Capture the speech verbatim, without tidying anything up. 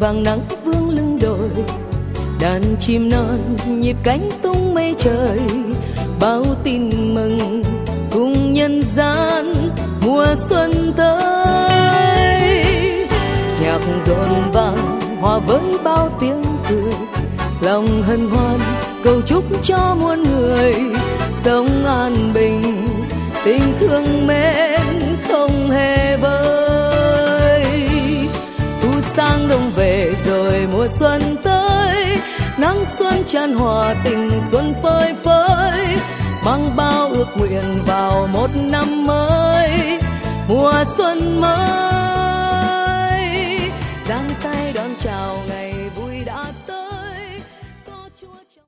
vàng nắng vương lưng đồi, đàn chim non nhịp cánh tung mây trời, bao tin mừng cùng nhân gian mùa xuân tới. Nhạc rộn vang hòa với bao tiếng cười, lòng hân hoan cầu chúc cho muôn người sống an bình, tình thương mến không hề vơi. Thu sang đông về rồi mùa xuân tới, nắng xuân chan hòa tình xuân phơi phới, mang bao ước nguyện vào một năm mới, mùa xuân mới.